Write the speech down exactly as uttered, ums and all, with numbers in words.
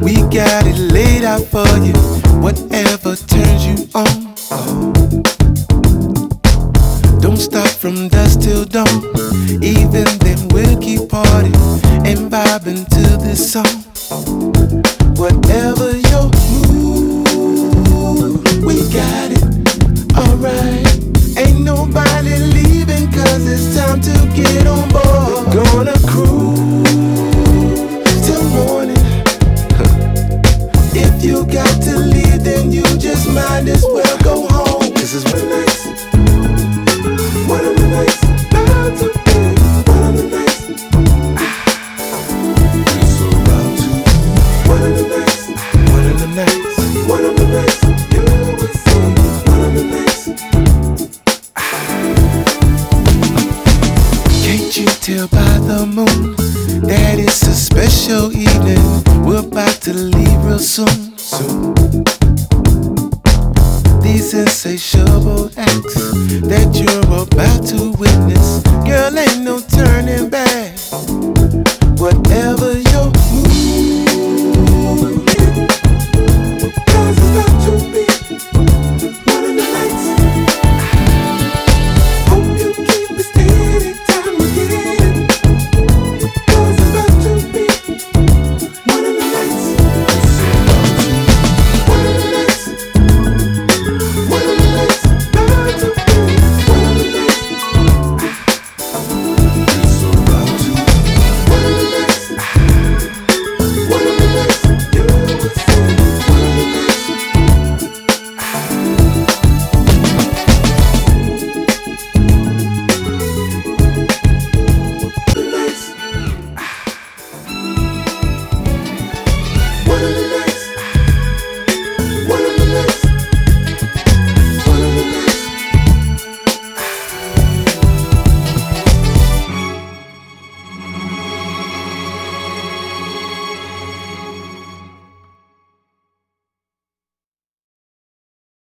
We got it laid out for you, whatever turns you on. Oh. Don't stop from dusk till dawn. Even then we'll keep partying and vibing to this song. Whatever your mood, we got it, alright. Ain't nobody leaving cause it's time to get on board. We're gonna cruise till morning. If you got to leave then you just might as well go home. This is one night, one of the nights, about to be one of the nights. It's so about to one of the nights, one of the nights, one of the nights. You will see one of the nights. Can't you tell by the moon that it's a special evening? We're about to leave real soon, soon. These insatiable acts that you're about to